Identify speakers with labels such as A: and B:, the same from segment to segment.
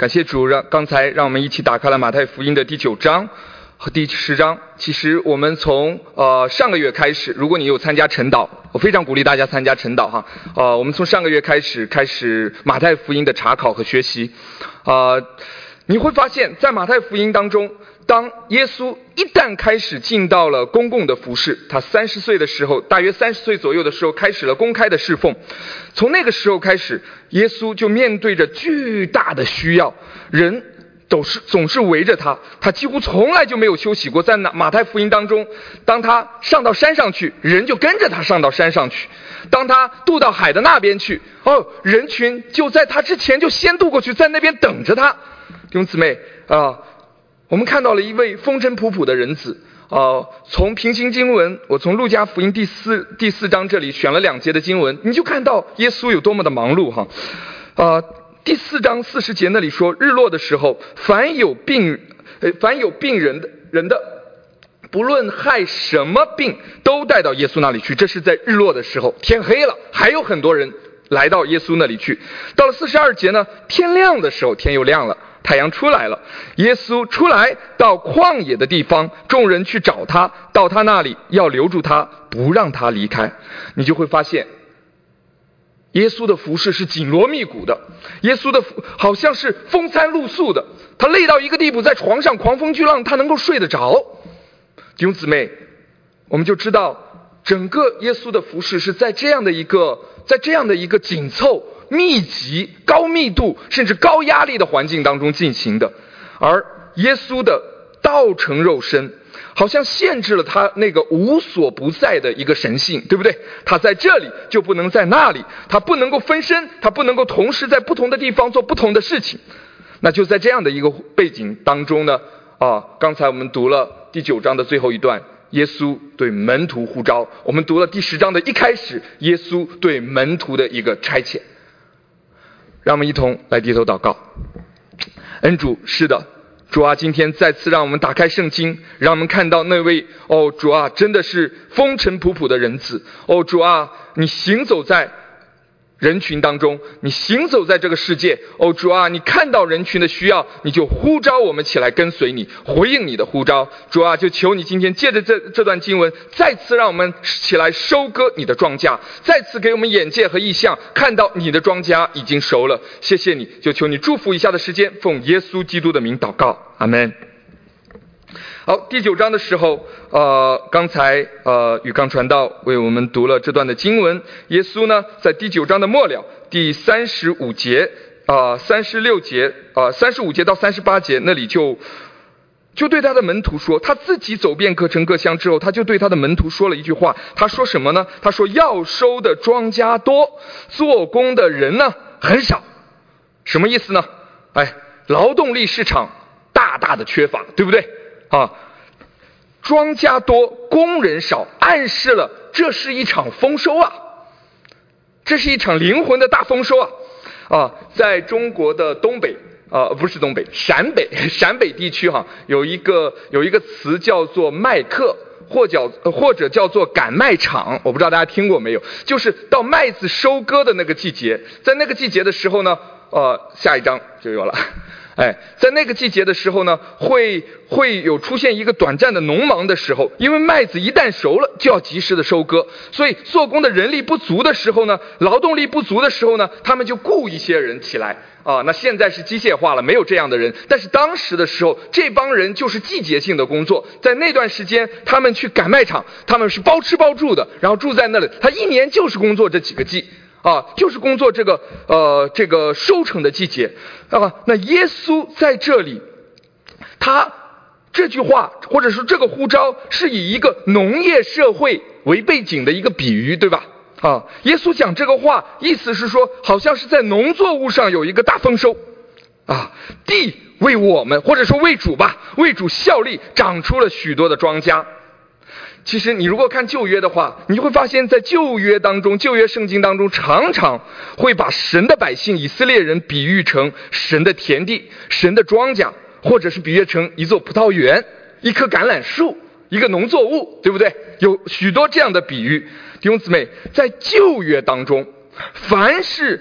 A: 感谢主，刚才让我们一起打开了马太福音的第9章和第10章。其实我们从上个月开始，如果你有参加晨祷，我非常鼓励大家参加晨祷哈。我们从上个月开始马太福音的查考和学习。你会发现在马太福音当中，当耶稣一旦开始进到了公共的服事，他30岁的时候，大约30岁左右的时候开始了公开的侍奉。从那个时候开始，耶稣就面对着巨大的需要，人总是围着他，他几乎从来就没有休息过。在马太福音当中，当他上到山上去，人就跟着他上到山上去；当他渡到海的那边去，人群就在他之前就先渡过去，在那边等着他。弟兄姊妹我们看到了一位风尘仆仆的人子。从平行经文，我从路加福音第四章这里选了2节的经文，你就看到耶稣有多么的忙碌哈。第4章40节那里说，日落的时候，凡有病人的，不论害什么病，都带到耶稣那里去。这是在日落的时候，天黑了，还有很多人来到耶稣那里去。到了42节呢，天亮的时候，天又亮了，太阳出来了，耶稣出来到旷野的地方，众人去找他，到他那里要留住他，不让他离开。你就会发现耶稣的服事是紧锣密鼓的，耶稣的好像是风餐露宿的，他累到一个地步，在床上狂风巨浪他能够睡得着。弟兄姊妹，我们就知道整个耶稣的服事是在这样的一个紧凑密集高密度甚至高压力的环境当中进行的。而耶稣的道成肉身好像限制了他那个无所不在的一个神性，对不对？他在这里就不能在那里，他不能够分身，他不能够同时在不同的地方做不同的事情。那就在这样的一个背景当中呢，刚才我们读了第9章的最后一段，耶稣对门徒呼召；我们读了第10章的一开始，耶稣对门徒的一个差遣。让我们一同来低头祷告。恩主，是的，主啊，今天再次让我们打开圣经，让我们看到那位主啊，真的是风尘仆仆的人子。主啊，你行走在人群当中，你行走在这个世界。主啊，你看到人群的需要，你就呼召我们起来跟随你，回应你的呼召。主啊，就求你今天借着这段经文，再次让我们起来收割你的庄稼，再次给我们眼界和意象，看到你的庄稼已经熟了。谢谢你，就求你祝福以下的时间，奉耶稣基督的名祷告，阿们。好，第9章的时候，刚才宇刚传道为我们读了这段的经文。耶稣呢，在第9章的末了，第35节、36节、35节到38节那里就对他的门徒说，他自己走遍各城各乡之后，他就对他的门徒说了一句话。他说什么呢？他说要收的庄稼多，做工的人呢很少。什么意思呢？劳动力市场大大的缺乏，对不对？庄稼多，工人少，暗示了这是一场丰收啊，这是一场灵魂的大丰收啊！在中国的东北，不是东北，陕北地区有一个词叫做麦客，或者叫做赶麦场，我不知道大家听过没有？就是到麦子收割的那个季节，在那个季节的时候呢，下一章就有了。在那个季节的时候呢，会有出现一个短暂的农忙的时候，因为麦子一旦熟了就要及时的收割，所以做工的人力不足的时候呢，劳动力不足的时候呢，他们就雇一些人起来那现在是机械化了，没有这样的人，但是当时的时候，这帮人就是季节性的工作。在那段时间，他们去赶麦场，他们是包吃包住的，然后住在那里，他一年就是工作这几个季就是工作这个收成的季节那耶稣在这里，他这句话或者说这个呼召是以一个农业社会为背景的一个比喻，对吧？耶稣讲这个话，意思是说，好像是在农作物上有一个大丰收地为我们或者说为主吧，为主效力，长出了许多的庄稼。其实你如果看旧约的话，你会发现在旧约圣经当中，常常会把神的百姓以色列人比喻成神的田地、神的庄稼，或者是比喻成一座葡萄园、一棵橄榄树、一个农作物，对不对？有许多这样的比喻。弟兄姊妹，在旧约当中，凡是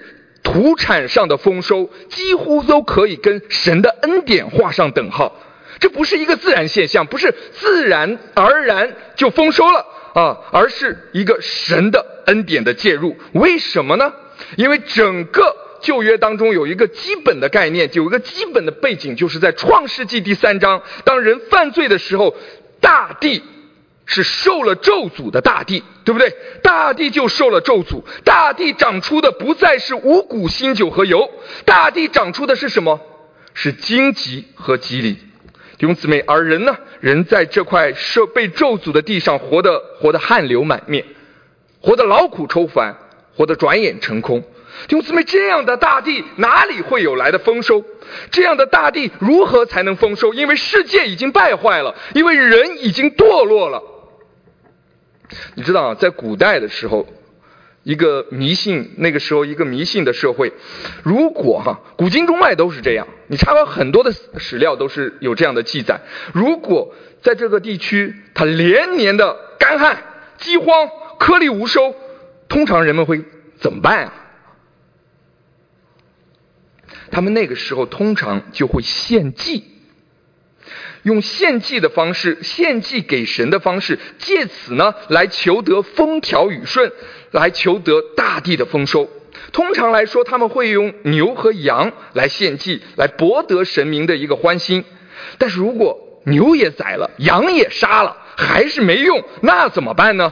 A: 土产上的丰收几乎都可以跟神的恩典画上等号。这不是一个自然现象，不是自然而然就丰收了而是一个神的恩典的介入。为什么呢？因为整个旧约当中有一个基本的概念，有一个基本的背景，就是在创世纪第3章，当人犯罪的时候，大地是受了咒诅的大地，对不对？大地就受了咒诅，大地长出的不再是五谷、新酒和油，大地长出的是什么？是荆棘和蒺藜。弟兄姊妹，而人呢？人在这块被咒诅的地上活得汗流满面，活得劳苦愁烦，活得转眼成空。弟兄姊妹，这样的大地哪里会有来的丰收？这样的大地如何才能丰收？因为世界已经败坏了，因为人已经堕落了。你知道在古代的时候，那个时候一个迷信的社会，如果古今中外都是这样，你查考很多的史料都是有这样的记载。如果在这个地区它连年的干旱、饥荒、颗粒无收，通常人们会怎么办他们那个时候通常就会献祭，用献祭的方式，献祭给神的方式，借此呢来求得风调雨顺，来求得大地的丰收。通常来说，他们会用牛和羊来献祭，来博得神明的一个欢心。但是如果牛也宰了，羊也杀了，还是没用，那怎么办呢？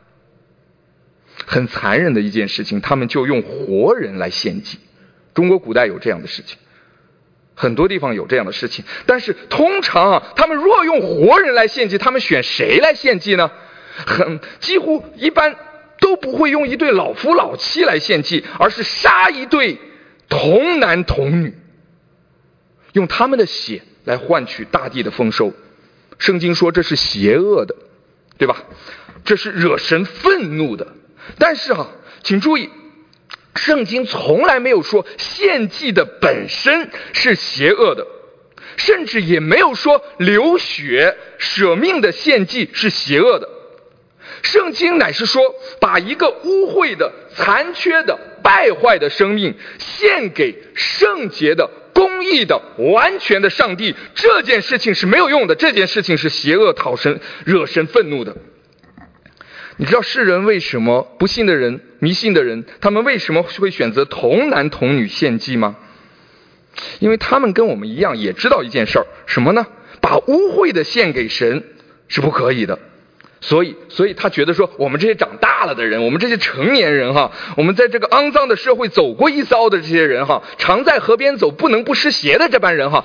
A: 很残忍的一件事情，他们就用活人来献祭。中国古代有这样的事情，很多地方有这样的事情。但是通常他们若用活人来献祭，他们选谁来献祭呢？几乎一般都不会用一对老夫老妻来献祭，而是杀一对童男童女，用他们的血来换取大地的丰收。圣经说这是邪恶的，对吧？这是惹神愤怒的。但是请注意，圣经从来没有说献祭的本身是邪恶的，甚至也没有说流血舍命的献祭是邪恶的。圣经乃是说，把一个污秽的、残缺的、败坏的生命献给圣洁的、公义的、完全的上帝，这件事情是没有用的，这件事情是邪恶、讨神、惹神愤怒的。你知道世人为什么，不信的人、迷信的人，他们为什么会选择童男童女献祭吗？因为他们跟我们一样，也知道一件事儿，什么呢？把污秽的献给神是不可以的。所以他觉得说，我们这些长大了的人，我们这些成年人我们在这个肮脏的社会走过一遭的这些人常在河边走，不能不湿鞋的这班人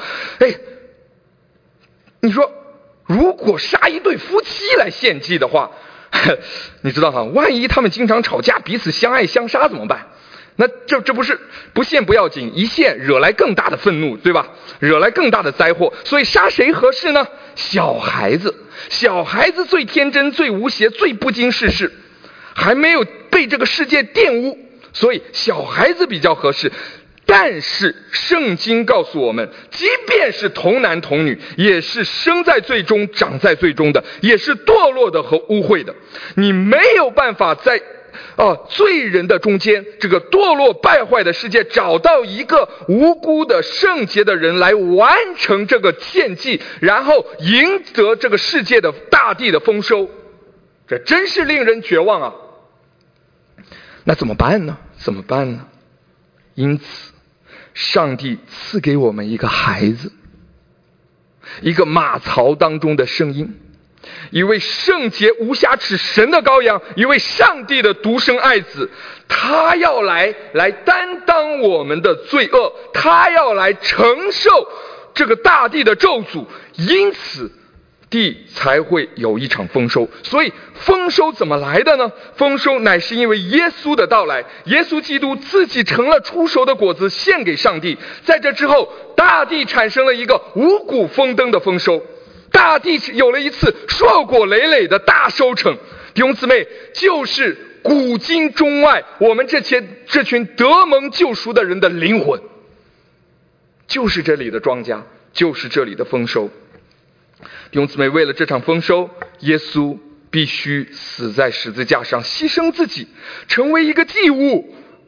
A: 你说如果杀一对夫妻来献祭的话，你知道万一他们经常吵架，彼此相爱相杀怎么办？那这不是不献不要紧，一献惹来更大的愤怒，对吧？惹来更大的灾祸。所以杀谁合适呢？小孩子最天真、最无邪、最不经世事，还没有被这个世界玷污，所以小孩子比较合适。但是圣经告诉我们，即便是童男童女，也是生在罪中长在罪中的，也是堕落的和污秽的。你没有办法在罪人的中间，这个堕落败坏的世界，找到一个无辜的圣洁的人来完成这个献祭，然后赢得这个世界的大地的丰收，这真是令人绝望那怎么办呢？因此上帝赐给我们一个孩子，一个马槽当中的声音，一位圣洁无瑕疵神的羔羊，一位上帝的独生爱子，他要来担当我们的罪恶，他要来承受这个大地的咒诅，因此地才会有一场丰收。所以丰收怎么来的呢？丰收乃是因为耶稣的到来，耶稣基督自己成了初熟的果子献给上帝，在这之后大地产生了一个五谷丰登的丰收，大地有了一次硕果累累的大收成。弟兄姊妹，就是古今中外我们这群得蒙救赎的人的灵魂，就是这里的庄稼，就是这里的丰收。弟兄姊妹，为了这场丰收，耶稣必须死在十字架上，牺牲自己，成为一个祭物，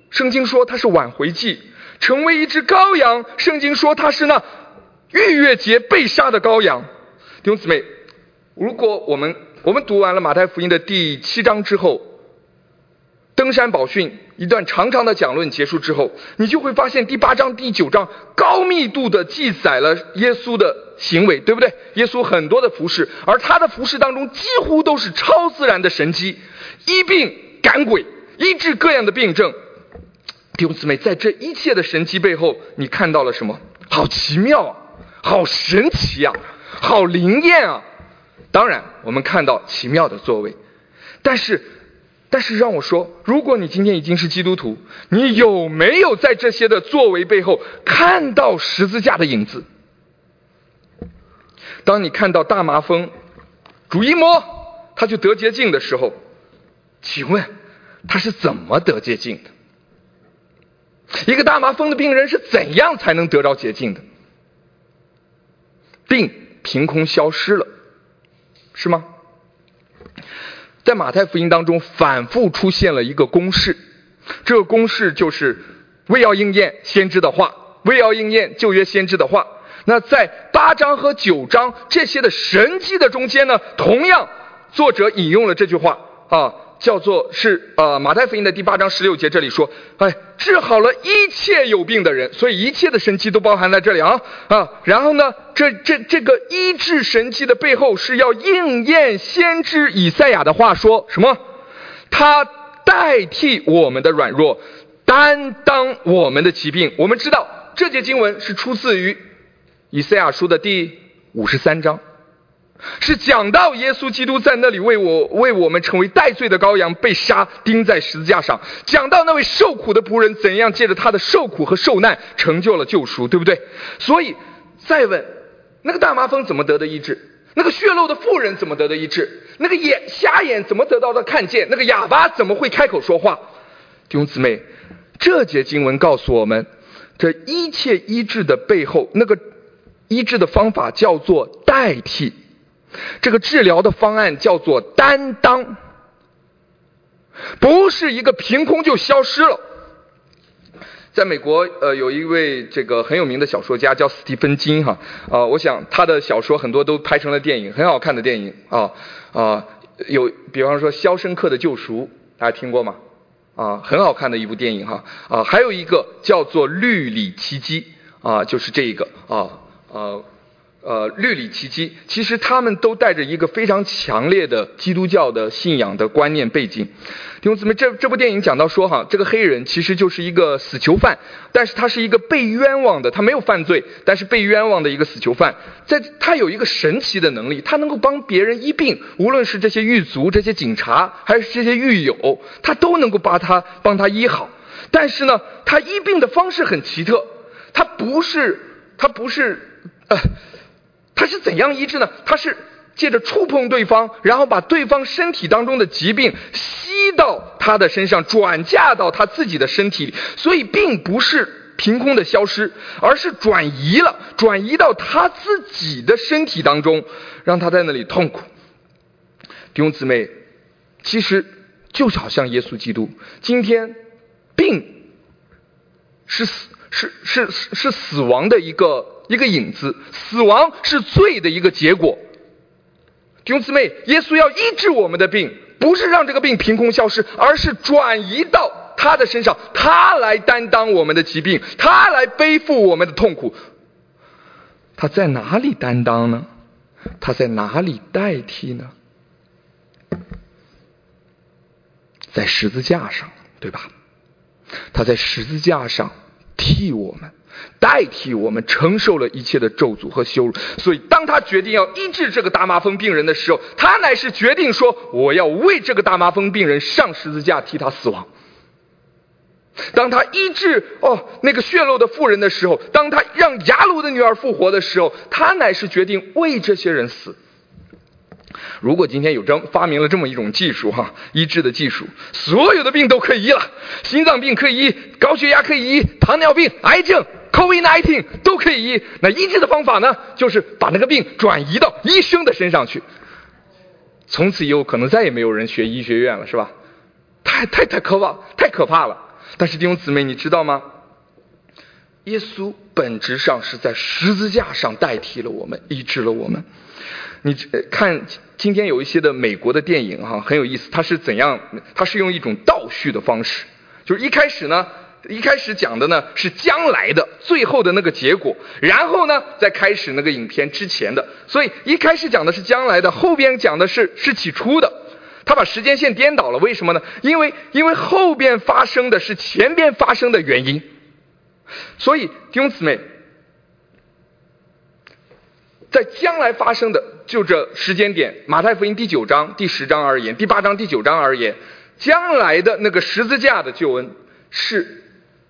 A: 圣经说它是挽回祭；成为一只羔羊，圣经说它是那逾越节被杀的羔羊。弟兄姊妹，如果我们读完了马太福音的第7章之后，登山宝训一段长长的讲论结束之后，你就会发现第8章第9章高密度的记载了耶稣的行为，对不对？耶稣很多的服事，而他的服事当中几乎都是超自然的神迹，医病赶鬼，医治各样的病症。弟兄姊妹，在这一切的神迹背后，你看到了什么？好奇妙啊，好神奇啊，好灵验啊！当然我们看到奇妙的作为，但是让我说，如果你今天已经是基督徒，你有没有在这些的作为背后看到十字架的影子？当你看到大麻风主一摸他就得洁净的时候，请问他是怎么得洁净的？一个大麻风的病人是怎样才能得着洁净的？病凭空消失了，是吗？在马太福音当中反复出现了一个公式，这个公式就是为要应验先知的话，为要应验旧约先知的话。那在8章和9章这些的神迹的中间呢，同样作者引用了这句话啊，叫做是马太福音的第8章16节，这里说，治好了一切有病的人，所以一切的神迹都包含在这里啊。然后呢，这个医治神迹的背后是要应验先知以赛亚的话，说什么？他代替我们的软弱，担当我们的疾病。我们知道这节经文是出自于以赛亚书的第53章。是讲到耶稣基督在那里为我们成为代罪的羔羊，被杀钉在十字架上，讲到那位受苦的仆人怎样借着他的受苦和受难成就了救赎，对不对？所以再问，那个大麻风怎么得的医治？那个血漏的妇人怎么得的医治？那个瞎眼怎么得到的看见？那个哑巴怎么会开口说话？弟兄姊妹，这节经文告诉我们，这一切医治的背后，那个医治的方法叫做代替，这个治疗的方案叫做担当，不是一个凭空就消失了。在美国有一位这个很有名的小说家叫斯蒂芬金哈，我想他的小说很多都拍成了电影，很好看的电影有比方说《肖申克的救赎》，大家听过吗？很好看的一部电影哈。还有一个叫做《律里奇迹》就是这个律里奇迹，其实他们都带着一个非常强烈的基督教的信仰的观念背景。弟兄姊妹，这部电影讲到说这个黑人其实就是一个死囚犯，但是他是一个被冤枉的，他没有犯罪，但是被冤枉的一个死囚犯。他有一个神奇的能力，他能够帮别人医病，无论是这些狱卒、这些警察，还是这些狱友，他都能够帮他医好。但是呢，他医病的方式很奇特，他是怎样医治呢？他是借着触碰对方，然后把对方身体当中的疾病吸到他的身上，转嫁到他自己的身体里，所以并不是凭空的消失，而是转移到他自己的身体当中，让他在那里痛苦。弟兄姊妹，其实就是好像耶稣基督，今天病是死亡的一个影子，死亡是罪的一个结果。弟兄姊妹，耶稣要医治我们的病，不是让这个病凭空消失，而是转移到他的身上，他来担当我们的疾病，他来背负我们的痛苦。他在哪里担当呢？他在哪里代替呢？在十字架上，对吧？他在十字架上替我们，代替我们承受了一切的咒诅和羞辱。所以当他决定要医治这个大麻风病人的时候，他乃是决定说，我要为这个大麻风病人上十字架，替他死亡。当他医治那个血漏的妇人的时候，当他让雅鲁的女儿复活的时候，他乃是决定为这些人死。如果今天发明了这么一种技术医治的技术，所有的病都可以医了，心脏病可以医，高血压可以医，糖尿病、癌症、COVID-19 都可以医。那医治的方法呢，就是把那个病转移到医生的身上去。从此以后可能再也没有人学医学院了，是吧？太可怕了。 但是弟兄姊妹，你知道吗？耶稣本质上是在十字架上代替了我们，医治了我们。你看今天有一些的美国的电影很有意思，它是怎样？它是用一种倒叙的方式，就是一开始讲的呢是将来的最后的那个结果，然后呢再开始那个影片之前的，所以一开始讲的是将来的，后边讲的是起初的。他把时间线颠倒了，为什么呢？因为后边发生的是前边发生的原因。所以弟兄姊妹，在将来发生的就这时间点，马太福音第9章第10章而言，第8章第9章而言，将来的那个十字架的救恩是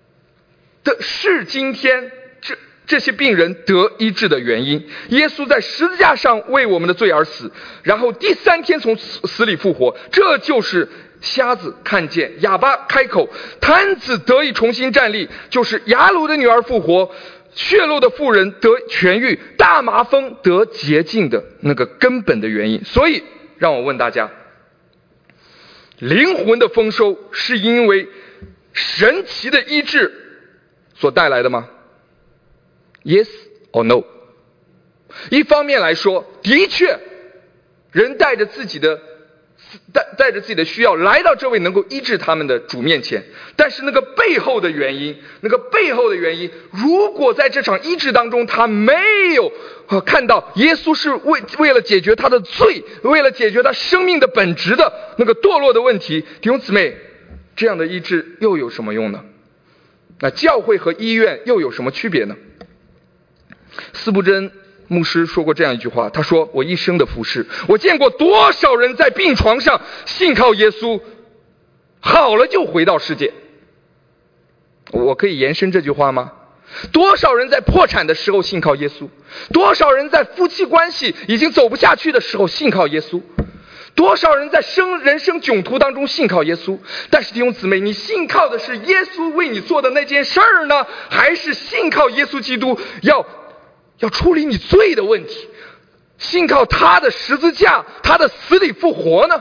A: 今天这些病人得医治的原因。耶稣在十字架上为我们的罪而死，然后第3天从死里复活，这就是瞎子看见，哑巴开口，瘫子得以重新站立，就是雅鲁的女儿复活，血漏的妇人得痊愈，大麻风得洁净的那个根本的原因。所以让我问大家，灵魂的丰收是因为神奇的医治所带来的吗？ Yes or no？ 一方面来说，的确人带着自己的需要来到这位能够医治他们的主面前，但是那个背后的原因，如果在这场医治当中他没有看到耶稣是为了解决他的罪，为了解决他生命的本质的那个堕落的问题，弟兄姊妹，这样的医治又有什么用呢？那教会和医院又有什么区别呢？司布真牧师说过这样一句话，他说，我一生的服侍，我见过多少人在病床上信靠耶稣，好了就回到世界。我可以延伸这句话吗？多少人在破产的时候信靠耶稣，多少人在夫妻关系已经走不下去的时候信靠耶稣，多少人在人生窘途当中信靠耶稣。但是弟兄姊妹，你信靠的是耶稣为你做的那件事儿呢，还是信靠耶稣基督要处理你罪的问题，信靠他的十字架，他的死里复活呢？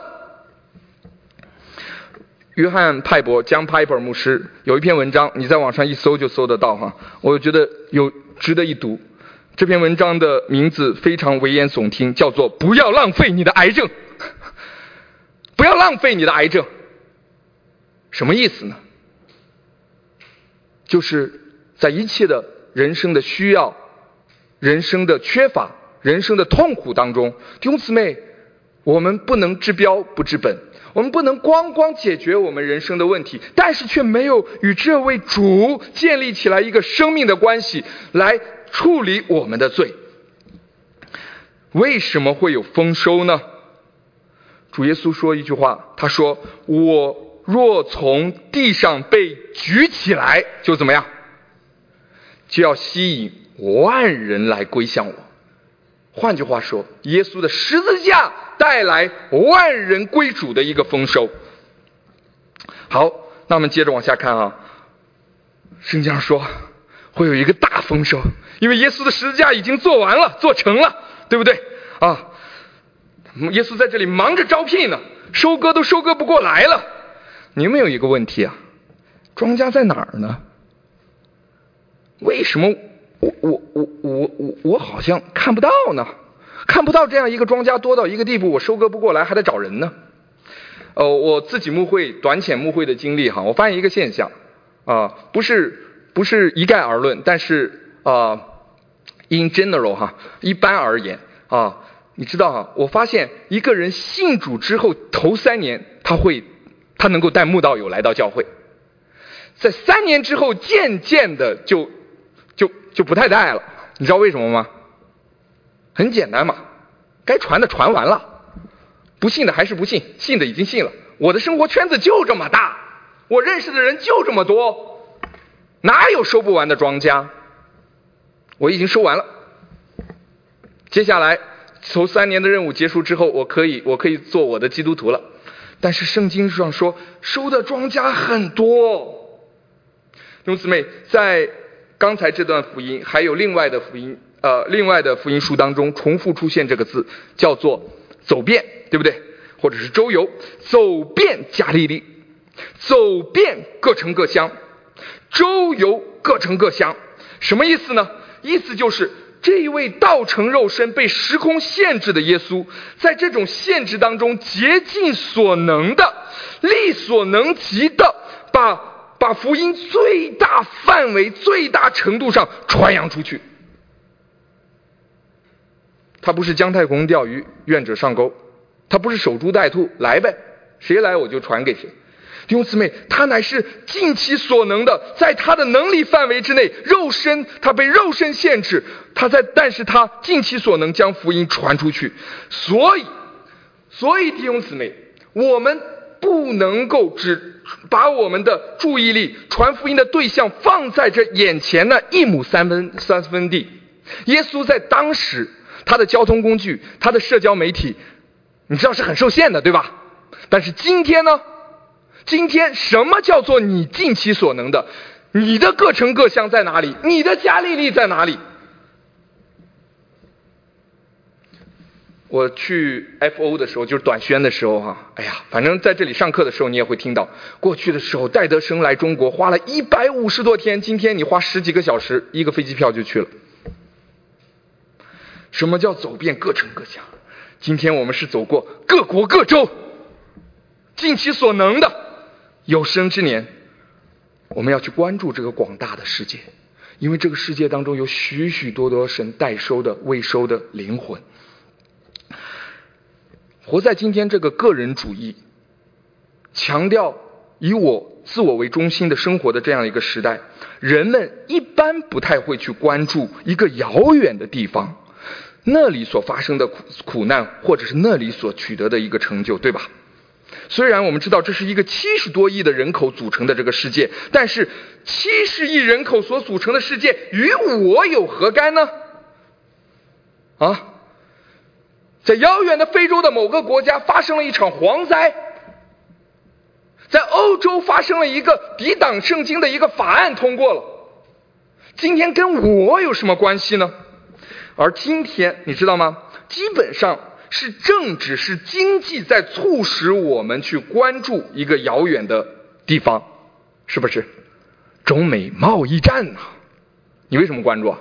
A: 约翰派伯江派伯牧师有一篇文章，你在网上一搜就搜得到我觉得值得一读。这篇文章的名字非常危言耸听，叫做不要浪费你的癌症。不要浪费你的癌症，什么意思呢？就是在一切的人生的需要、人生的缺乏、人生的痛苦当中，弟兄姊妹，我们不能治标不治本，我们不能光解决我们人生的问题，但是却没有与这位主建立起来一个生命的关系来处理我们的罪。为什么会有丰收呢？主耶稣说一句话，他说，我若从地上被举起来，就怎么样？就要吸引万人来归向我。换句话说，耶稣的十字架带来万人归主的一个丰收。好，那我们接着往下看圣经上说会有一个大丰收，因为耶稣的十字架已经做完了，做成了，对不对耶稣在这里忙着招聘呢，收割都收割不过来了。你们有一个问题庄稼在哪儿呢？为什么我好像看不到呢？看不到这样一个庄稼多到一个地步，我收割不过来，还得找人呢。我自己短浅牧会的经历我发现一个现象不是一概而论，但是in general 一般而言你知道我发现一个人信主之后头3年他能够带慕道友来到教会，在3年之后渐渐的就不太带了。你知道为什么吗？很简单嘛，该传的传完了，不信的还是不信，信的已经信了。我的生活圈子就这么大，我认识的人就这么多，哪有收不完的庄稼？我已经收完了。接下来头3年的任务结束之后，我可以做我的基督徒了。但是圣经上说收的庄稼很多。弟兄姊妹，在刚才这段福音还有另外的福音书当中重复出现这个字，叫做走遍，对不对？或者是周游，走遍加利利。 走遍各城各乡，周游各城各乡。什么意思呢？意思就是这一位道成肉身被时空限制的耶稣，在这种限制当中竭尽所能的、力所能及的把福音最大范围、最大程度上传扬出去。他不是姜太公钓鱼，愿者上钩；他不是守株待兔，来呗，谁来我就传给谁。弟兄姊妹，他乃是尽其所能的，在他的能力范围之内，他被肉身限制，但是他尽其所能将福音传出去。所以弟兄姊妹，我们不能够只把我们的注意力、传福音的对象放在这眼前的一亩三分地。耶稣在当时，他的交通工具、他的社交媒体，你知道是很受限的，对吧？但是今天呢？今天什么叫做你尽其所能的？你的各城各乡在哪里？你的加利利在哪里？我去 FO 的时候，就是短宣的时候哈，反正在这里上课的时候你也会听到，过去的时候戴德生来中国花了150多天，今天你花10几个小时一个飞机票就去了。什么叫走遍各城各乡？今天我们是走过各国各州，尽其所能的。有生之年，我们要去关注这个广大的世界，因为这个世界当中有许许多多神待收的未收的灵魂。活在今天这个个人主义、强调以自我为中心的生活的这样一个时代，人们一般不太会去关注一个遥远的地方，那里所发生的苦难，或者是那里所取得的一个成就，对吧？虽然我们知道这是一个70多亿的人口组成的这个世界，但是70亿人口所组成的世界与我有何干呢？在遥远的非洲的某个国家发生了一场蝗灾，在欧洲发生了一个抵挡圣经的一个法案通过了，今天跟我有什么关系呢？而今天你知道吗？基本上是政治、是经济在促使我们去关注一个遥远的地方，是不是？中美贸易战啊，你为什么关注啊？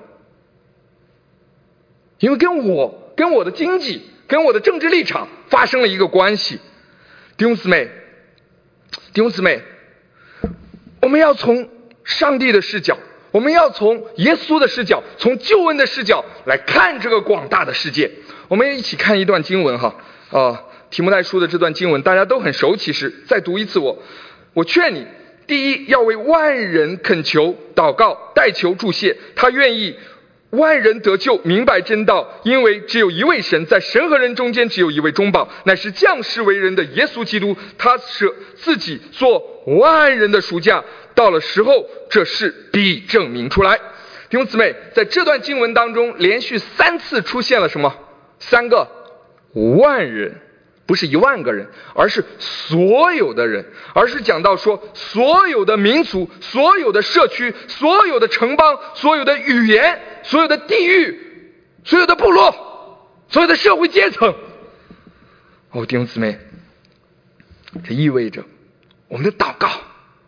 A: 因为跟我的经济、跟我的政治立场发生了一个关系。弟兄姊妹，我们要从上帝的视角，我们要从耶稣的视角，从救恩的视角来看这个广大的世界。我们一起看一段经文哈，提摩太书的这段经文大家都很熟，其实再读一次我劝你，第一要为万人恳求、祷告、代求、祝谢，他愿意万人得救，明白真道，因为只有一位神，在神和人中间只有一位中保，乃是降世为人的耶稣基督，他舍自己做万人的赎价，到了时候这事必证明出来。弟兄姊妹，在这段经文当中连续3次出现了什么？3个万人，不是1万个人，而是所有的人，而是讲到说所有的民族、所有的社区、所有的城邦、所有的语言、所有的地域、所有的部落、所有的社会阶层。弟兄姊妹，这意味着我们的祷告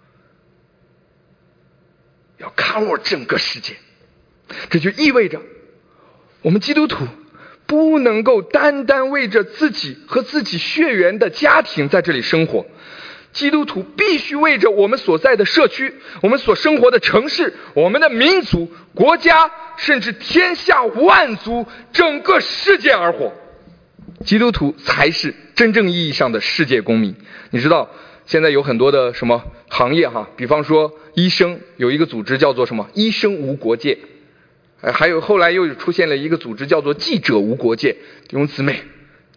A: 要 cover 整个世界，这就意味着我们基督徒不能够单单为着自己和自己血缘的家庭在这里生活，基督徒必须为着我们所在的社区、我们所生活的城市、我们的民族、国家，甚至天下万族、整个世界而活。基督徒才是真正意义上的世界公民。你知道现在有很多的什么行业哈，比方说医生，有一个组织叫做什么医生无国界，还有后来又出现了一个组织叫做记者无国界。弟兄姊妹，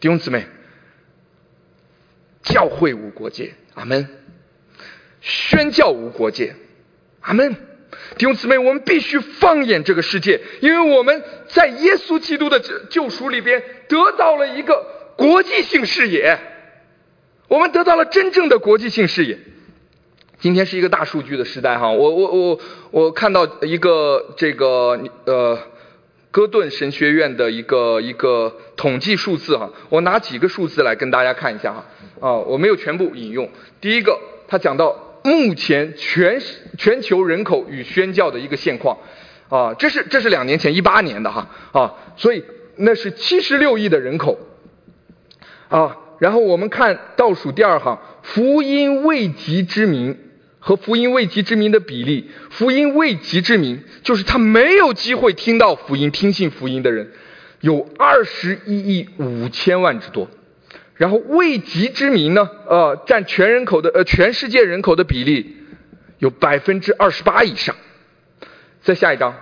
A: 教会无国界，阿们；宣教无国界，阿们。弟兄姊妹，我们必须放眼这个世界，因为我们在耶稣基督的救赎里边得到了一个国际性视野，我们得到了真正的国际性视野。今天是一个大数据的时代哈，我看到一个这个哥顿神学院的一个统计数字哈，我拿几个数字来跟大家看一下哈。我没有全部引用。第一个， 他讲到目前全球人口与宣教的一个现况啊，这是2年前18年的所以那是76亿的人口啊。然后我们看倒数第2行，福音未及之民和福音未及之民的比例。福音未及之民就是他没有机会听到福音、听信福音的人有21亿5千万之多。然后未及之民呢，占全世界人口的比例有28%以上。再下一章，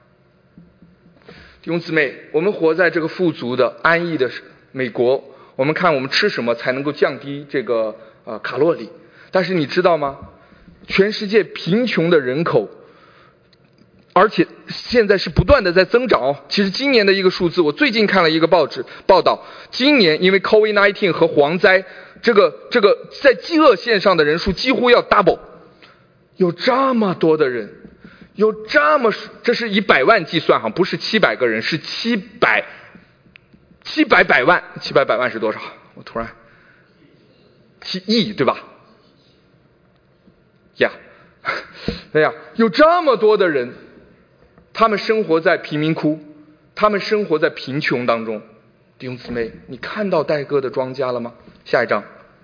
A: 弟兄姊妹，我们活在这个富足的安逸的美国，我们看我们吃什么才能够降低这个卡路里。但是你知道吗？全世界贫穷的人口，而且现在是不断的在增长其实今年的一个数字，我最近看了一个报道，今年因为 COVID-19 和蝗灾，这个在饥饿线上的人数几乎要 double， 有这么多的人，这是以百万计算不是700个人，是700百万，700百万是多少？我突然7亿对吧？对呀，有这么多的人，他们生活在贫民窟，他们生活在贫穷当中。弟兄姊妹，你看到戴哥的庄稼了吗？下一章。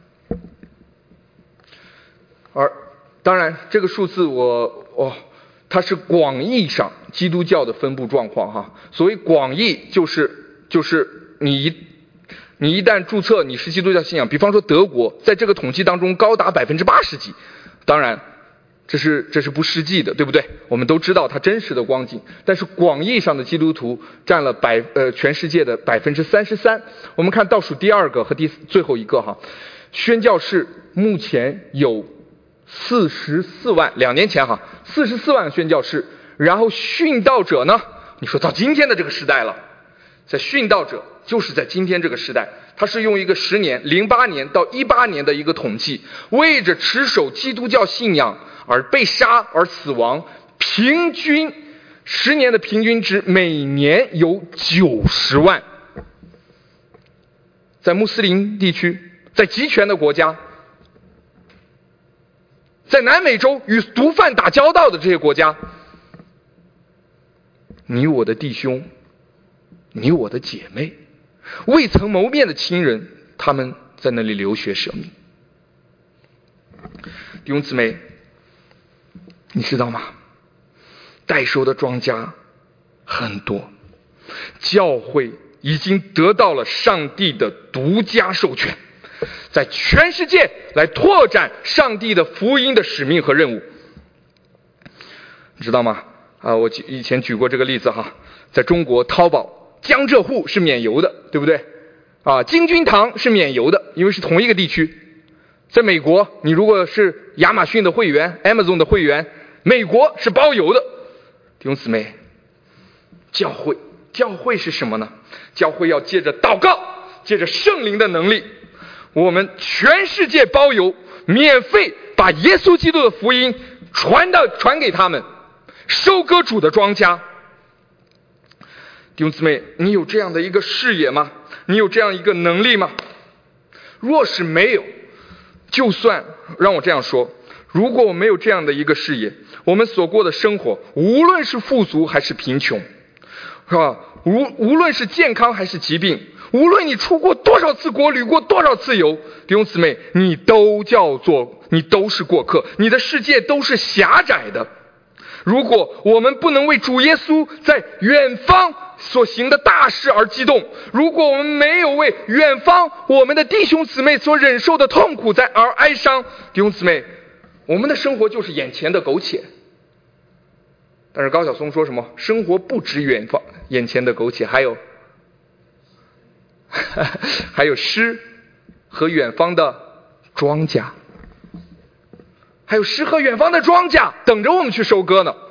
A: 当然这个数字它是广义上基督教的分布状况所谓广义就是你一旦注册你是基督教信仰，比方说德国在这个统计当中高达80%几，当然这是不实际的，对不对？我们都知道它真实的光景，但是广义上的基督徒占了全世界的33%。我们看倒数第2个和最后一个宣教士目前有44万，2年前44万宣教士，然后殉道者呢？你说到今天的这个时代了，在殉道者就是在今天这个时代，他是用一个10年08年到18年的一个统计，为着持守基督教信仰而被杀而死亡，平均10年的平均值每年有90万。在穆斯林地区，在集权的国家，在南美洲与毒贩打交道的这些国家，你我的弟兄，你我的姐妹，未曾谋面的亲人，他们在那里流血舍命。弟兄姊妹，你知道吗？代收的庄稼很多，教会已经得到了上帝的独家授权，在全世界来拓展上帝的福音的使命和任务。你知道吗？我以前举过这个例子在中国淘宝江浙沪是免邮的，对不对？金君堂是免邮的，因为是同一个地区。在美国，你如果是亚马逊的会员 Amazon 的会员，美国是包邮的。弟兄姊妹，教会是什么呢？教会要借着祷告，借着圣灵的能力，我们全世界包邮，免费把耶稣基督的福音传给他们，收割主的庄稼。弟兄姊妹，你有这样的一个视野吗？你有这样一个能力吗？若是没有，就算让我这样说，如果我没有这样的一个视野，我们所过的生活，无论是富足还是贫穷，是吧？无论是健康还是疾病，无论你出过多少次国，旅过多少次游，弟兄姊妹，你都是过客，你的世界都是狭窄的。如果我们不能为主耶稣在远方所行的大事而激动，如果我们没有为远方我们的弟兄姊妹所忍受的痛苦而哀伤，弟兄姊妹，我们的生活就是眼前的苟且。但是高晓松说什么？生活不止眼前的苟且，还有诗和远方的庄稼，还有诗和远方的庄稼等着我们去收割呢。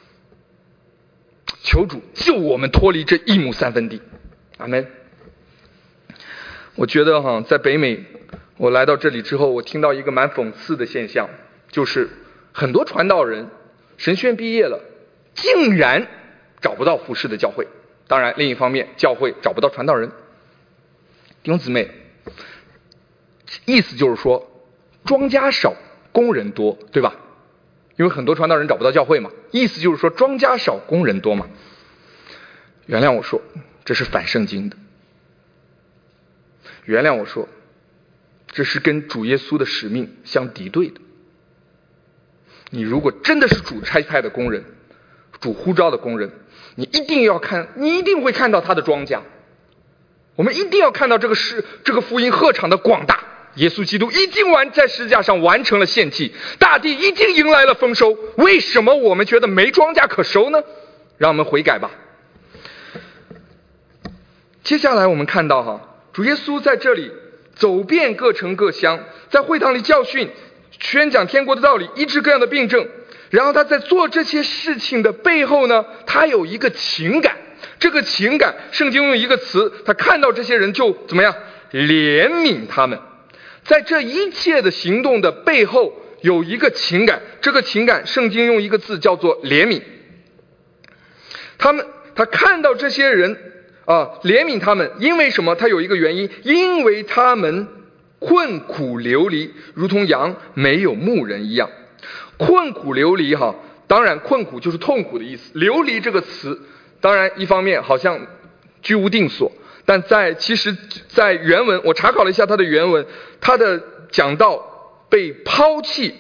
A: 求主救我们脱离这1亩3分地，阿们。我觉得在北美，我来到这里之后，我听到一个蛮讽刺的现象，就是很多传道人神学院毕业了，竟然找不到服侍的教会。当然另一方面，教会找不到传道人。弟兄姊妹，意思就是说，庄稼少， 工人多，对吧？因为很多传道人找不到教会嘛，意思就是说庄稼少，工人多嘛。原谅我说，这是反圣经的。原谅我说，这是跟主耶稣的使命相敌对的。你如果真的是主差派的工人，主呼召的工人，你一定会看到他的庄稼。我们一定要看到这个福音何尝的广大。耶稣基督已经在十字架上完成了献祭，大地已经迎来了丰收。为什么我们觉得没庄稼可收呢？让我们悔改吧。接下来我们看到主耶稣在这里走遍各城各乡，在会堂里教训，宣讲天国的道理，医治各样的病症。然后他在做这些事情的背后呢，他有一个情感。这个情感，圣经用一个词，他看到这些人就怎么样？怜悯他们。在这一切的行动的背后有一个情感，这个情感圣经用一个字叫做怜悯。他看到这些人怜悯他们，因为什么？他有一个原因，因为他们困苦流离，如同羊没有牧人一样。困苦流离当然困苦就是痛苦的意思。流离这个词当然一方面好像居无定所，但其实在原文，我查考了一下它的原文，它的讲到被抛弃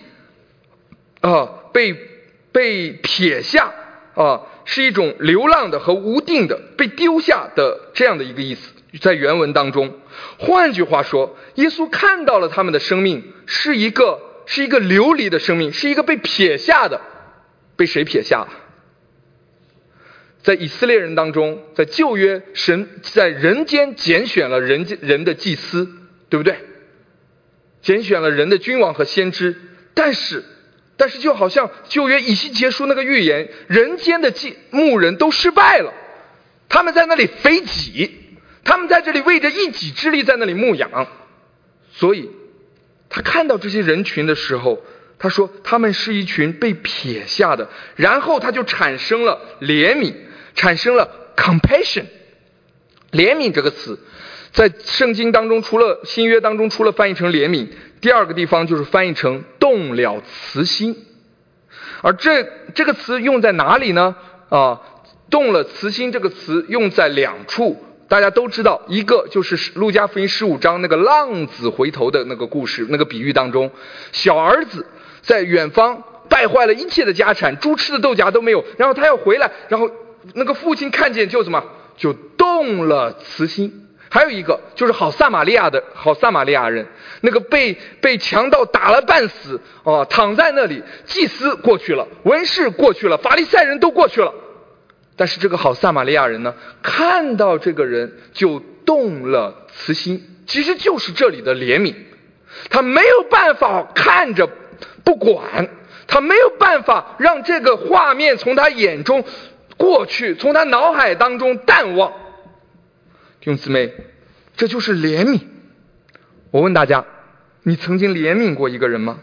A: 被撇下是一种流浪的和无定的，被丢下的这样的一个意思，在原文当中。换句话说，耶稣看到了他们的生命是一个流离的生命，是一个被撇下的。被谁撇下了？在以色列人当中，在旧约，神在人间拣选了人的祭司，对不对？拣选了人的君王和先知。但是就好像旧约以西结书那个预言，人间的牧人都失败了，他们在那里肥己，他们在这里为着一己之力在那里牧养。所以他看到这些人群的时候，他说他们是一群被撇下的，然后他就产生了怜悯，产生了 compassion。 怜悯这个词在圣经当中，新约当中除了翻译成怜悯，第二个地方就是翻译成动了慈心。而这个词用在哪里呢？动了慈心这个词用在两处，大家都知道，一个就是路加福音15章那个浪子回头的那个故事，那个比喻当中，小儿子在远方败坏了一切的家产，猪吃的豆荚都没有，然后他要回来，然后那个父亲看见就就动了慈心。还有一个就是好撒玛利亚人，那个被强盗打了半死躺在那里，祭司过去了，文士过去了，法利赛人都过去了，但是这个好撒玛利亚人呢，看到这个人就动了慈心，其实就是这里的怜悯。他没有办法看着不管，他没有办法让这个画面从他眼中过去，从他脑海当中淡忘。弟兄姊妹，这就是怜悯。我问大家，你曾经怜悯过一个人吗？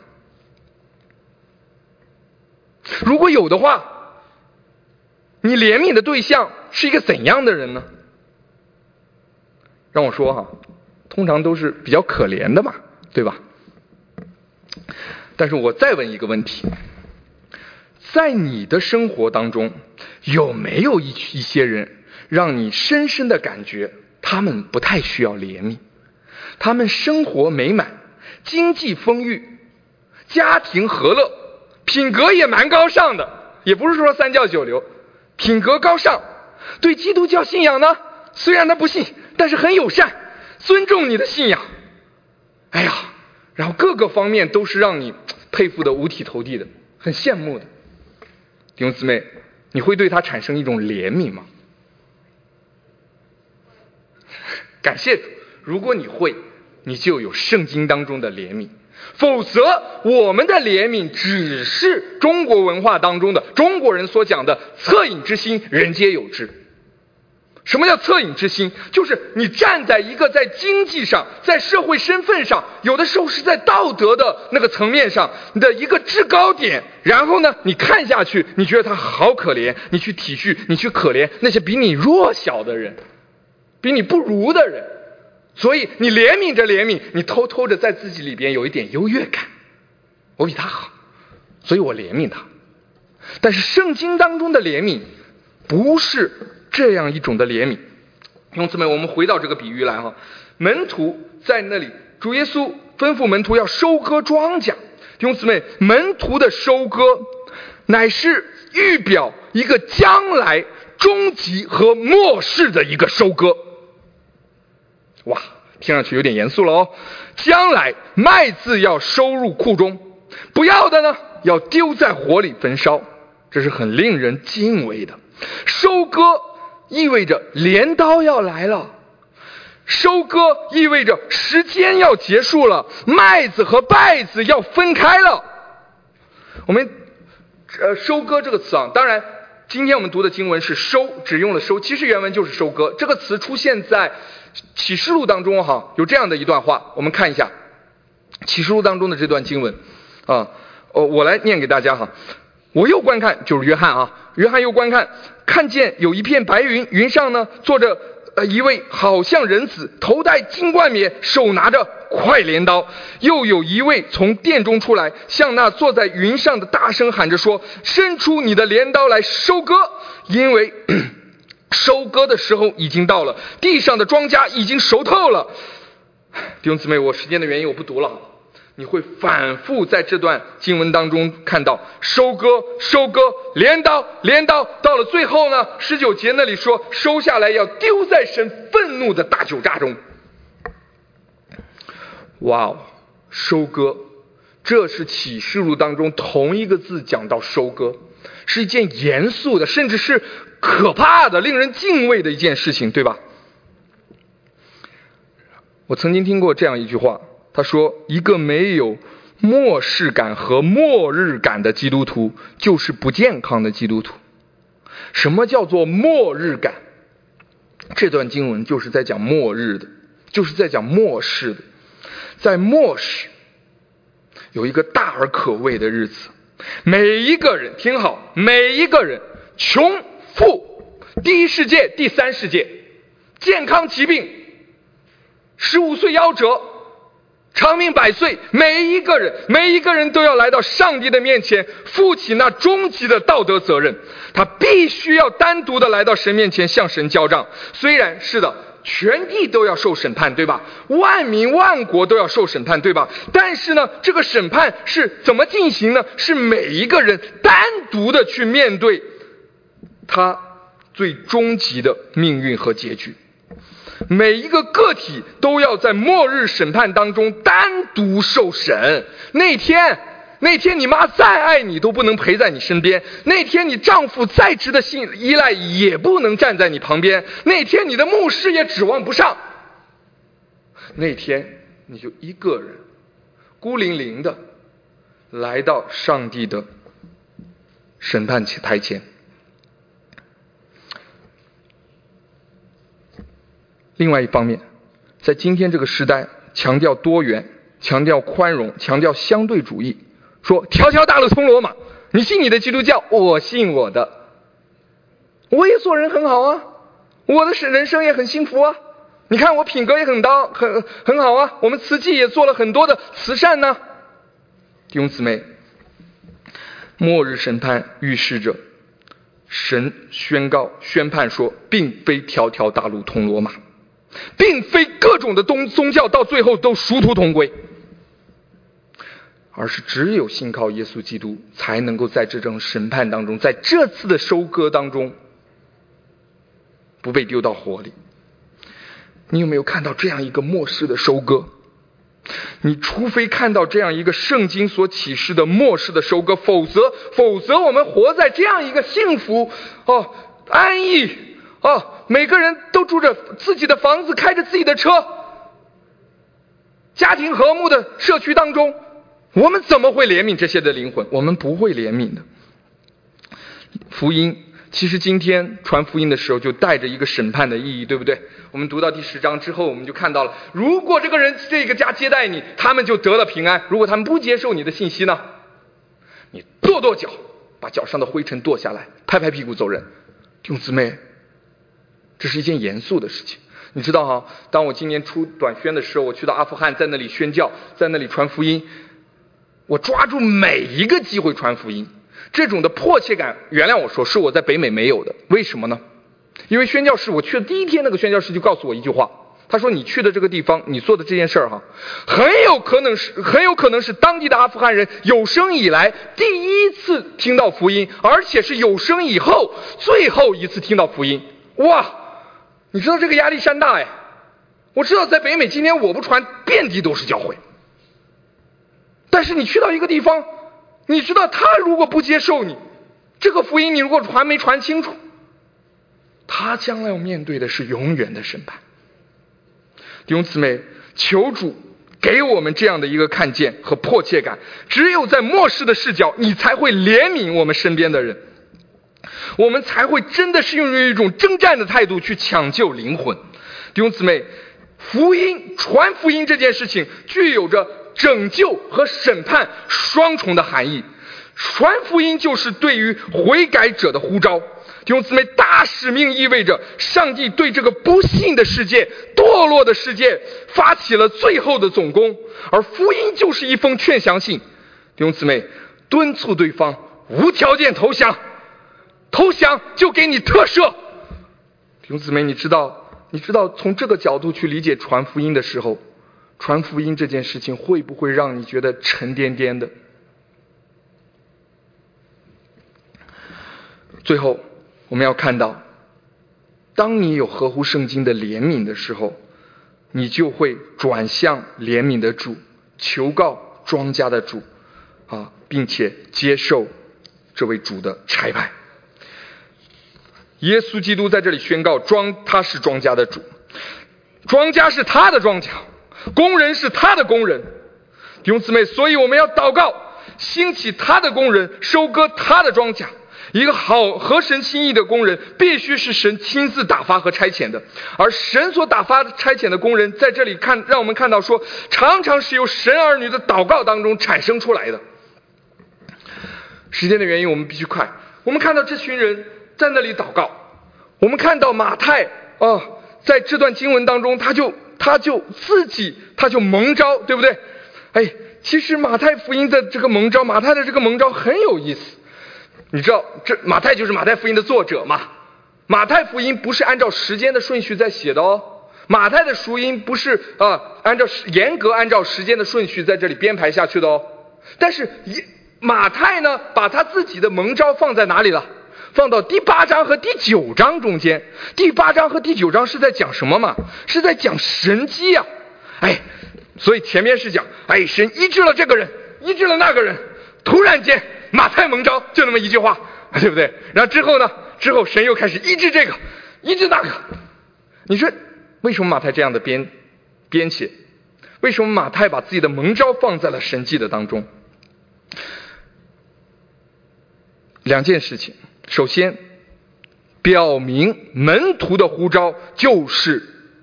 A: 如果有的话，你怜悯的对象是一个怎样的人呢？让我说通常都是比较可怜的嘛，对吧？但是我再问一个问题，在你的生活当中，有没有一些人让你深深的感觉他们不太需要怜悯，他们生活美满，经济丰裕，家庭和乐，品格也蛮高尚的，也不是说三教九流，品格高尚，对基督教信仰呢，虽然他不信，但是很友善，尊重你的信仰，然后各个方面都是让你佩服的五体投地的，很羡慕的。弟兄姊妹，你会对他产生一种怜悯吗？感谢主，如果你会，你就有圣经当中的怜悯。否则我们的怜悯只是中国文化当中的中国人所讲的恻隐之心，人皆有之。什么叫恻隐之心？就是你站在一个在经济上，在社会身份上，有的时候是在道德的那个层面上的一个制高点，然后呢，你看下去，你觉得他好可怜，你去体恤，你去可怜那些比你弱小的人，比你不如的人，所以你怜悯着怜悯，你偷偷的在自己里边有一点优越感。 我比他好，所以我怜悯他。但是圣经当中的怜悯不是这样一种的怜悯。弟兄姊妹，我们回到这个比喻来哈，门徒在那里，主耶稣吩咐门徒要收割庄稼。弟兄姊妹，门徒的收割乃是预表一个将来终极和末世的一个收割。哇，听上去有点严肃了哦。将来麦子要收入库中，不要的呢要丢在火里焚烧，这是很令人敬畏的。收割意味着镰刀要来了，收割意味着时间要结束了，麦子和稗子要分开了。我们收割这个词啊，当然今天我们读的经文是收，只用了收，其实原文就是收割。这个词出现在启示录当中哈，有这样的一段话，我们看一下启示录当中的这段经文啊，我来念给大家哈。我又观看，就是约翰啊，约翰又观看，看见有一片白云，云上呢坐着一位好像人子，头戴金冠冕，手拿着快镰刀。又有一位从殿中出来，向那坐在云上的大声喊着说：伸出你的镰刀来收割，因为收割的时候已经到了，地上的庄稼已经熟透了。弟兄姊妹，我时间的原因我不读了，你会反复在这段经文当中看到收割、收割、镰刀、镰刀，到了最后呢，19节那里说收下来要丢在神愤怒的大酒榨中。哇哦，收割，这是启示录当中同一个字讲到收割，是一件严肃的，甚至是可怕的、令人敬畏的一件事情，对吧？我曾经听过这样一句话，他说一个没有末世感和末日感的基督徒就是不健康的基督徒。什么叫做末日感？这段经文就是在讲末日的，就是在讲末世的。在末世有一个大而可畏的日子，每一个人听好，每一个人穷富，第一世界第三世界，健康疾病，15岁夭折，长命百岁，每一个人都要来到上帝的面前，负起那终极的道德责任。他必须要单独的来到神面前向神交账。虽然是的，全地都要受审判，对吧？万民万国都要受审判，对吧？但是呢，这个审判是怎么进行呢？是每一个人单独的去面对他最终极的命运和结局。每一个个体都要在末日审判当中单独受审。那天你妈再爱你都不能陪在你身边，那天你丈夫再值得依赖也不能站在你旁边，那天你的牧师也指望不上，那天你就一个人孤零零的来到上帝的审判台前。另外一方面，在今天这个时代，强调多元，强调宽容，强调相对主义，说条条大路通罗马，你信你的基督教，我信我的，我也做人很好啊，我的人生也很幸福啊，你看我品格也很好啊，我们慈济也做了很多的慈善呢。弟兄姊妹，末日审判预示着神宣判说，并非条条大路通罗马，并非各种的宗教到最后都殊途同归，而是只有信靠耶稣基督才能够在这种审判当中，在这次的收割当中不被丢到火里。你有没有看到这样一个末世的收割？你除非看到这样一个圣经所启示的末世的收割，否则我们活在这样一个幸福安逸每个人都住着自己的房子，开着自己的车，家庭和睦的社区当中，我们怎么会怜悯这些的灵魂？我们不会怜悯的。福音其实今天传福音的时候就带着一个审判的意义，对不对？我们读到第10章之后，我们就看到了，如果这个家接待你，他们就得了平安；如果他们不接受你的信息呢，你跺脚，把脚上的灰尘跺下来，拍拍屁股走人。弟兄姊妹，这是一件严肃的事情。你知道当我今年出短宣的时候，我去到阿富汗，在那里宣教，在那里传福音， 我抓住每一个机会传福音。这种的迫切感，原谅我说，是我在北美没有的。为什么呢？因为宣教士，我去的第一天，那个宣教士就告诉我一句话，他说你去的这个地方，你做的这件事儿很有可能是当地的阿富汗人有生以来第一次听到福音，而且是有生以后最后一次听到福音。哇，你知道这个压力山大哎！我知道在北美今天我不传，遍地都是教会。但是你去到一个地方，你知道他如果不接受你这个福音，你如果没传清楚，他将来要面对的是永远的审判。弟兄姊妹，求主给我们这样的一个看见和迫切感，只有在末世的视角，你才会怜悯我们身边的人，我们才会真的是用一种征战的态度去抢救灵魂。弟兄姊妹，传福音这件事情具有着拯救和审判双重的含义。传福音就是对于悔改者的呼召。弟兄姊妹，大使命意味着上帝对这个不幸的世界、堕落的世界发起了最后的总攻，而福音就是一封劝降信。弟兄姊妹，敦促对方无条件投降，投降就给你特赦。弟兄姊妹，你知道从这个角度去理解传福音的时候，传福音这件事情会不会让你觉得沉甸甸的？最后我们要看到，当你有合乎圣经的怜悯的时候，你就会转向怜悯的主，求告庄稼的主并且接受这位主的差派。耶稣基督在这里宣告，他是庄稼的主，庄稼是他的庄稼，工人是他的工人。弟兄姊妹，所以我们要祷告，兴起他的工人，收割他的庄稼。一个合神心意的工人，必须是神亲自打发和差遣的，而神所打发差遣的工人，在这里让我们看到说，常常是由神儿女的祷告当中产生出来的。时间的原因，我们必须快。我们看到这群人在那里祷告，我们看到马太在这段经文当中，他就蒙召，对不对？其实马太福音的这个蒙召，马太的这个蒙召很有意思。你知道这马太就是马太福音的作者嘛？马太福音不是按照时间的顺序在写的马太的福音不是严格按照时间的顺序在这里编排下去的但是马太呢，把他自己的蒙召放在哪里了？放到第8章和第9章中间。第8章和第9章是在讲什么嘛？是在讲神迹啊！所以前面是讲神医治了这个人，医治了那个人，突然间马太蒙召，就那么一句话，对不对？然后之后神又开始医治这个，医治那个。你说为什么马太这样的编写？为什么马太把自己的蒙召放在了神迹的当中？两件事情。首先，表明门徒的呼召就是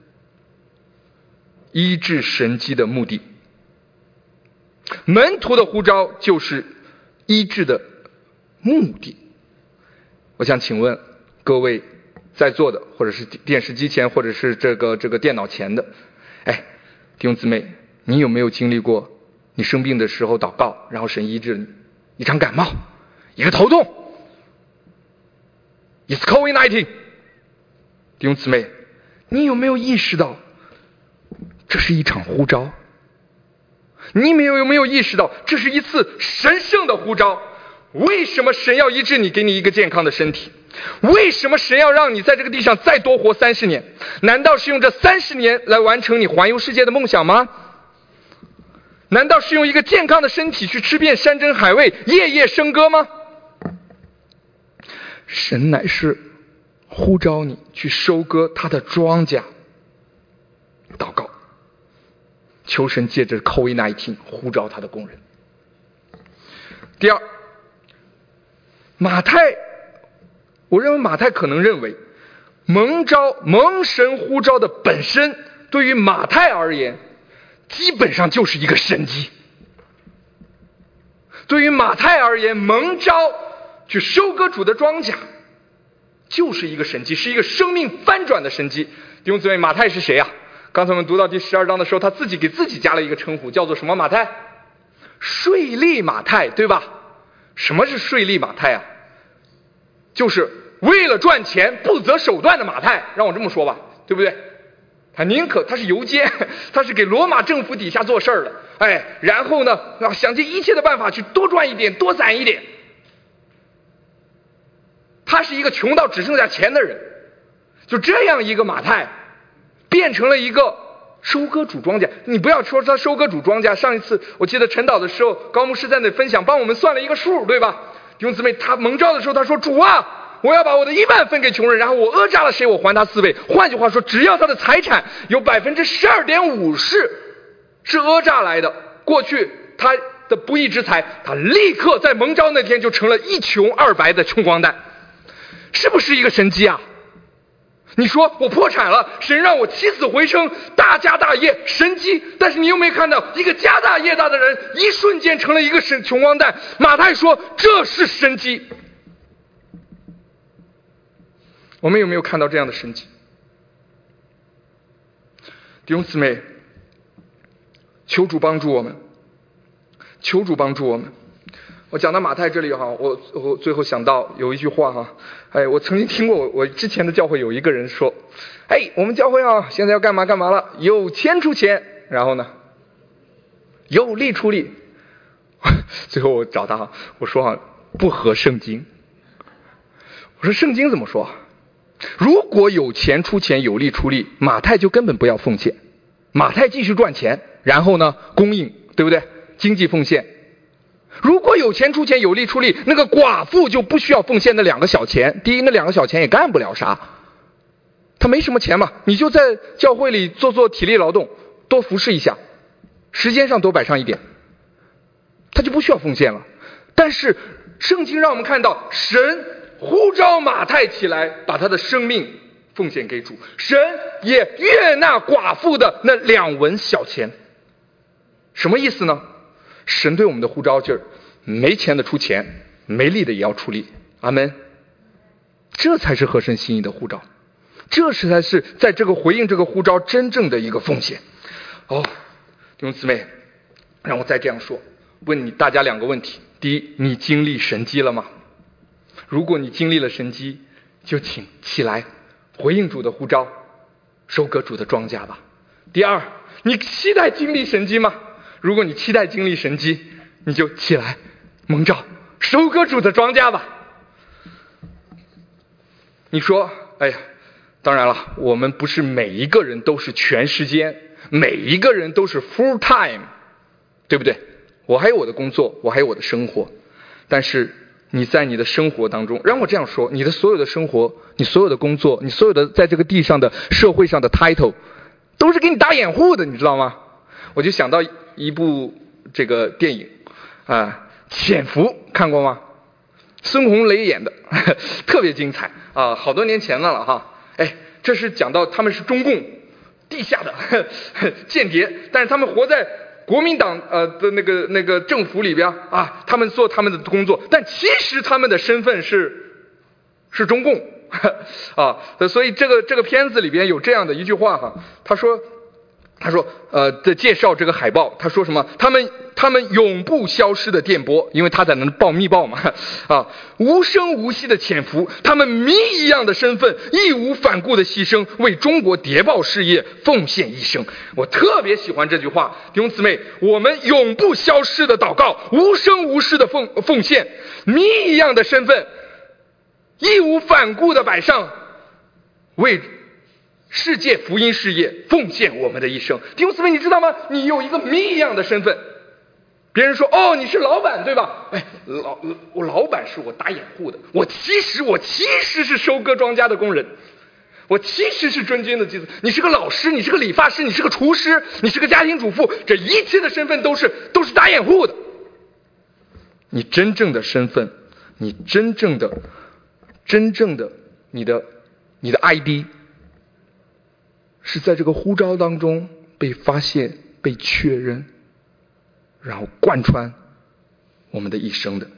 A: 医治神迹的目的。门徒的呼召就是医治的目的。我想请问各位在座的，或者是电视机前，或者是这个电脑前的，弟兄姊妹，你有没有经历过你生病的时候祷告，然后神医治你一场感冒，一个头痛，It's COVID-19。弟兄姊妹，你有没有意识到这是一场呼召？你有没有意识到这是一次神圣的呼召？为什么神要医治你，给你一个健康的身体？为什么神要让你在这个地上再多活30年？难道是用这30年来完成你环游世界的梦想吗？难道是用一个健康的身体去吃遍山珍海味，夜夜笙歌吗？神乃是呼召你去收割他的庄稼。祷告，求神借着 COVID-19 呼召他的工人。第二，我认为马太可能认为蒙神呼召的本身对于马太而言基本上就是一个神迹。对于马太而言，蒙召去收割主的庄稼就是一个神迹，是一个生命翻转的神迹。弟兄姊妹，马太是谁啊？刚才我们读到第12章的时候，他自己给自己加了一个称呼，叫做什么？马太税吏马太，对吧？什么是税吏马太啊？就是为了赚钱不择手段的马太，让我这么说吧，对不对？他是游街，他是给罗马政府底下做事儿的，然后呢，想尽一切的办法去多赚一点，多攒一点。他是一个穷到只剩下钱的人，就这样一个马太，变成了一个收割主庄稼。你不要说他收割主庄稼，上一次我记得晨祷的时候，高牧师在那分享，帮我们算了一个数，对吧？弟兄姊妹，他蒙召的时候，他说：“主啊，我要把我的1半分给穷人，然后我讹诈了谁，我还他4倍。”换句话说，只要他的财产有12.5%是讹诈来的，过去他的不义之财，他立刻在蒙召那天就成了一穷二白的穷光蛋。是不是一个神迹啊？你说我破产了，神让我起死回生，大家大业，神迹。但是你有没有看到一个家大业大的人，一瞬间成了一个穷光蛋？马太说这是神迹。我们有没有看到这样的神迹？弟兄姊妹，求主帮助我们，求主帮助我们。我讲到马太这里哈，我最后想到有一句话哈，我曾经听过我之前的教会有一个人说，我们教会啊现在要干嘛干嘛了，有钱出钱，然后呢，有力出力。最后我找他，我说不合圣经。我说圣经怎么说？如果有钱出钱，有力出力，马太就根本不要奉献，马太继续赚钱，然后呢供应，对不对？经济奉献。如果有钱出钱，有力出力，那个寡妇就不需要奉献那2个小钱。第一，那2个小钱也干不了啥，他没什么钱嘛，你就在教会里做体力劳动，多服侍一下，时间上多摆上一点，他就不需要奉献了。但是圣经让我们看到，神呼召马太起来，把他的生命奉献给主，神也悦纳寡妇的那2文小钱。什么意思呢？神对我们的呼召就是没钱的出钱，没力的也要出力。阿们。这才是合神心意的呼召，这才是在这个回应这个呼召真正的一个奉献。弟兄姊妹，让我再这样说，问你大家2个问题。第一，你经历神迹了吗？如果你经历了神迹，就请起来回应主的呼召，收割主的庄稼吧。第二，你期待经历神迹吗？如果你期待经历神迹，你就起来蒙召，收割主的庄稼吧。你说，当然了，我们不是每一个人都是全时间，每一个人都是 full time， 对不对？我还有我的工作，我还有我的生活。但是你在你的生活当中，让我这样说，你的所有的生活，你所有的工作，你所有的在这个地上的社会上的 title， 都是给你打掩护的，你知道吗？我就想到一部这个电影潜伏，看过吗？孙红雷演的，特别精彩好多年前了哈。这是讲到他们是中共地下的间谍，但是他们活在国民党的那个政府里边他们做他们的工作，但其实他们的身份是中共所以这个片子里边有这样的一句话哈，他说在介绍这个海豹，他说什么？他们永不消失的电波，因为他在那报密报嘛无声无息的潜伏，他们谜一样的身份，义无反顾的牺牲，为中国谍报事业奉献一生。我特别喜欢这句话，弟兄姊妹，我们永不消失的祷告，无声无息的奉献，谜一样的身份，义无反顾的摆上，为世界福音事业奉献我们的一生。弟兄姊妹，你知道吗？你有一个谜一样的身份。别人说你是老板对吧？我老板是我打掩护的，我其实是收割庄稼的工人，我其实是尊君的祭司。你是个老师，你是个理发师，你是个厨师，你是个家庭主妇，这一切的身份都是打掩护的。你真正的身份，你真正的你的 ID 是在这个呼召当中被发现、被确认，然后贯穿我们的一生的。